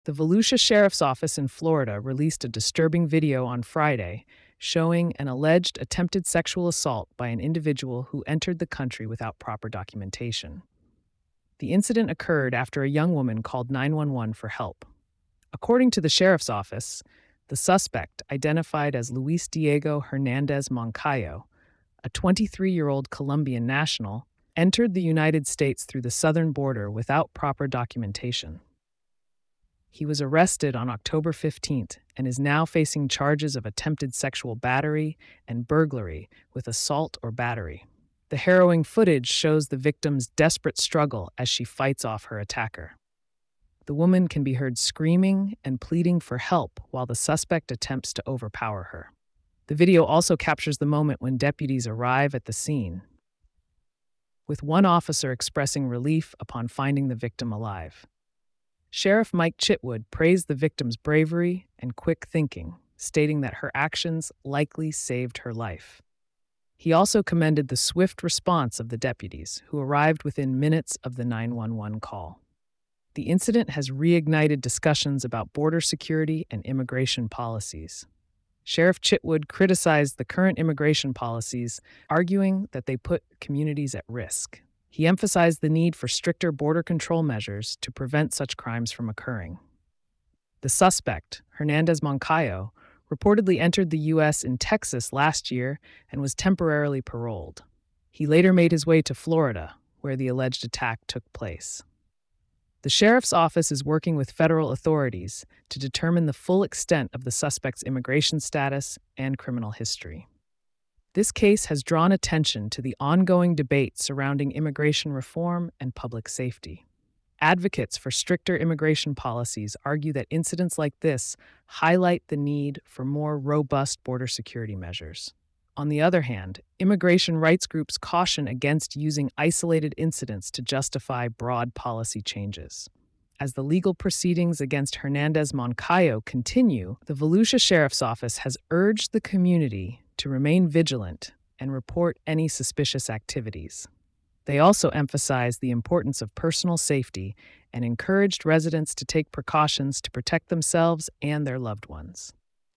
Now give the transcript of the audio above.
The Volusia Sheriff's Office in Florida released a disturbing video on Friday showing an alleged attempted sexual assault by an individual who entered the country without proper documentation. The incident occurred after a young woman called 911 for help. According to the sheriff's office, the suspect, identified as Luis Diego Hernandez Moncayo, a 23-year-old Colombian national, entered the United States through the southern border without proper documentation. He was arrested on October 15th and is now facing charges of attempted sexual battery and burglary with assault or battery. The harrowing footage shows the victim's desperate struggle as she fights off her attacker. The woman can be heard screaming and pleading for help while the suspect attempts to overpower her. The video also captures the moment when deputies arrive at the scene, with one officer expressing relief upon finding the victim alive. Sheriff Mike Chitwood praised the victim's bravery and quick thinking, stating that her actions likely saved her life. He also commended the swift response of the deputies, who arrived within minutes of the 911 call. The incident has reignited discussions about border security and immigration policies. Sheriff Chitwood criticized the current immigration policies, arguing that they put communities at risk. He emphasized the need for stricter border control measures to prevent such crimes from occurring. The suspect, Hernandez Moncayo, reportedly entered the U.S. in Texas last year and was temporarily paroled. He later made his way to Florida, where the alleged attack took place. The sheriff's office is working with federal authorities to determine the full extent of the suspect's immigration status and criminal history. This case has drawn attention to the ongoing debate surrounding immigration reform and public safety. Advocates for stricter immigration policies argue that incidents like this highlight the need for more robust border security measures. On the other hand, immigration rights groups caution against using isolated incidents to justify broad policy changes. As the legal proceedings against Hernandez Moncayo continue, the Volusia Sheriff's Office has urged the community to remain vigilant and report any suspicious activities. They also emphasized the importance of personal safety and encouraged residents to take precautions to protect themselves and their loved ones.